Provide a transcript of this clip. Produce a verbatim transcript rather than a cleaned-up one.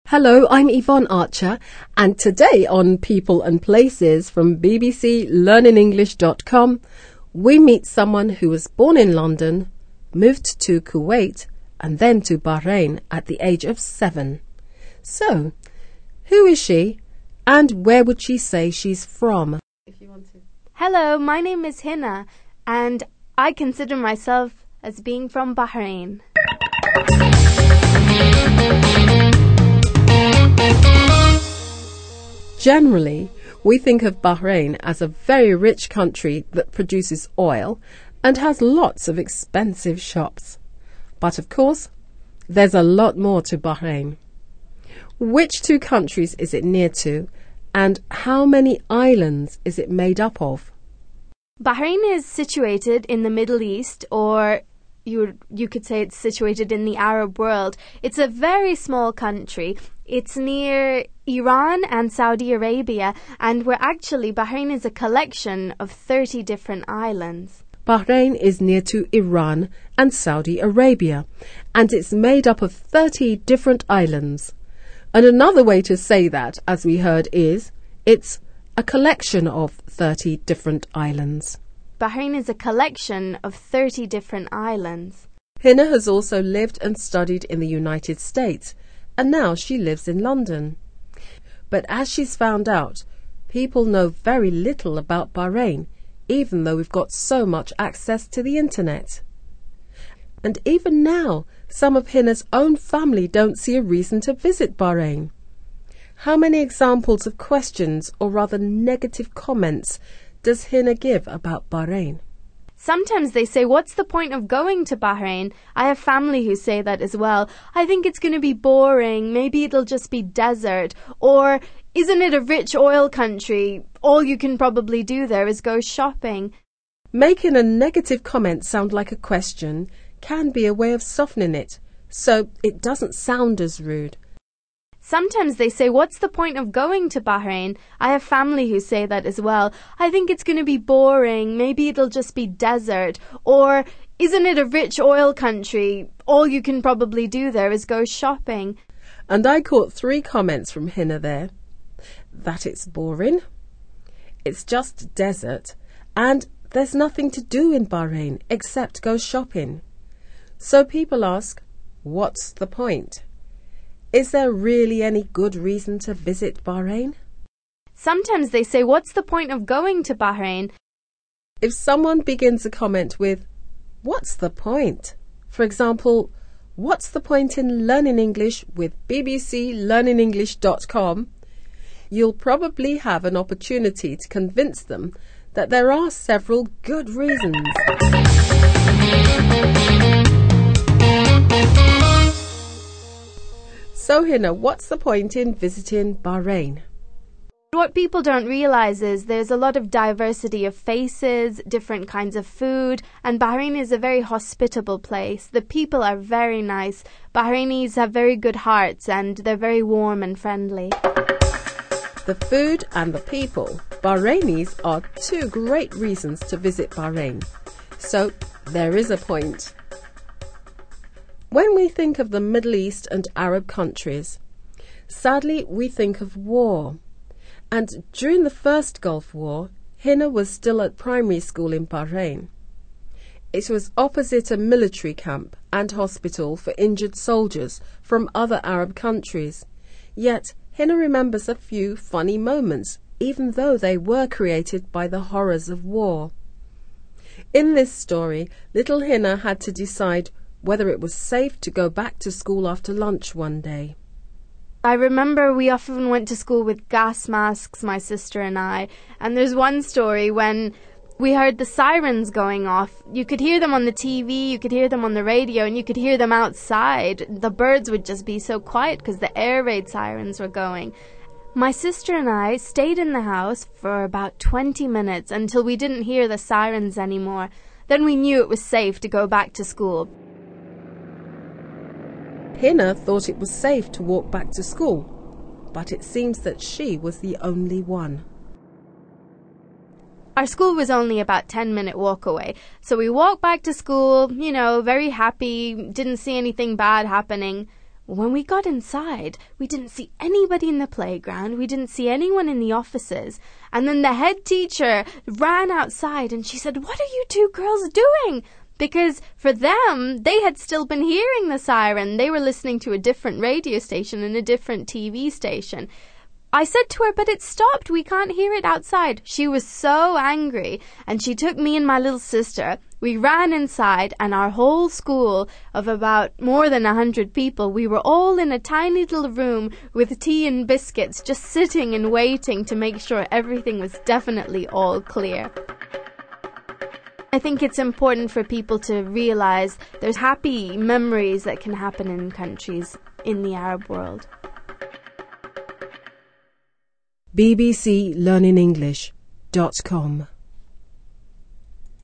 Hello, I'm Yvonne Archer, and today on People and Places from B B C Learning English dot com, we meet someone who was born in London, moved to Kuwait, and then to Bahrain at the age of seven. So, who is she, and where would she say she's from? If you want to. Hello, my name is Hina, and I consider myself as being from Bahrain. Generally, we think of Bahrain as a very rich country that produces oil and has lots of expensive shops. But of course, there's a lot more to Bahrain. Which two countries is it near to, and how many islands is it made up of? Bahrain is situated in the Middle East, or you you could say it's situated in the Arab world. It's a very small country. It's near Iran and Saudi Arabia, and we're actually, Bahrain is a collection of thirty different islands. Bahrain is near to Iran and Saudi Arabia, and it's made up of thirty different islands. And another way to say that, as we heard, is it's a collection of thirty different islands. Bahrain is a collection of thirty different islands. Hina has also lived and studied in the United States, and now she lives in London. But as she's found out, people know very little about Bahrain, even though we've got so much access to the internet. And even now, some of Hina's own family don't see a reason to visit Bahrain. How many examples of questions, or rather negative comments, does Hina give about Bahrain? Sometimes they say, what's the point of going to Bahrain? I have family who say that as well. I think it's going to be boring. Maybe it'll just be desert. Or, isn't it a rich oil country? All you can probably do there is go shopping. Making a negative comment sound like a question can be a way of softening it, so it doesn't sound as rude. Sometimes they say, what's the point of going to Bahrain? I have family who say that as well. I think it's going to be boring. Maybe it'll just be desert. Or, isn't it a rich oil country? All you can probably do there is go shopping. And I caught three comments from Hina there. That it's boring, it's just desert, and there's nothing to do in Bahrain except go shopping. So people ask, what's the point? Is there really any good reason to visit Bahrain? Sometimes they say, what's the point of going to Bahrain? If someone begins a comment with, what's the point? For example, what's the point in learning English with B B C Learning English dot com? You'll probably have an opportunity to convince them that there are several good reasons. So, Hina, what's the point in visiting Bahrain? What people don't realize is there's a lot of diversity of faces, different kinds of food, and Bahrain is a very hospitable place. The people are very nice. Bahrainis have very good hearts, and they're very warm and friendly. The food and the people. Bahrainis are two great reasons to visit Bahrain. So, there is a point. When we think of the Middle East and Arab countries, sadly we think of war. And during the first Gulf War, Hina was still at primary school in Bahrain. It was opposite a military camp and hospital for injured soldiers from other Arab countries. Yet Hina remembers a few funny moments, even though they were created by the horrors of war. In this story, little Hina had to decide whether it was safe to go back to school after lunch one day. I remember we often went to school with gas masks, my sister and I, and there's one story when we heard the sirens going off. You could hear them on the T V, you could hear them on the radio, and you could hear them outside. The birds would just be so quiet because the air raid sirens were going. My sister and I stayed in the house for about twenty minutes until we didn't hear the sirens anymore. Then we knew it was safe to go back to school. Hina thought it was safe to walk back to school, but it seems that she was the only one. Our school was only about ten minute walk away, so we walked back to school, you know, very happy, didn't see anything bad happening. When we got inside, we didn't see anybody in the playground. We didn't see anyone in the offices. And then the head teacher ran outside and she said, "What are you two girls doing?" Because for them, they had still been hearing the siren. They were listening to a different radio station and a different T V station. I said to her, "But it stopped. We can't hear it outside." She was so angry, and she took me and my little sister. We ran inside, and our whole school of about more than a hundred people, we were all in a tiny little room with tea and biscuits, just sitting and waiting to make sure everything was definitely all clear. I think it's important for people to realize there's happy memories that can happen in countries in the Arab world. B B C Learning English dot com